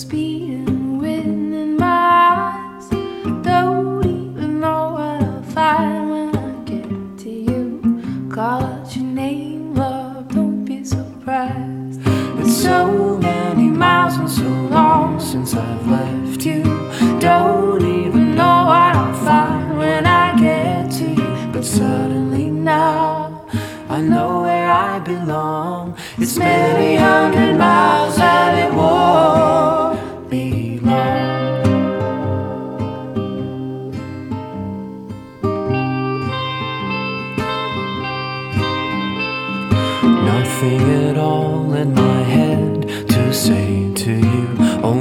speed and wind in my eyes. Don't even know what I'll find when I get to you. Call out your name, love, don't be surprised. It's so many miles and so long since I've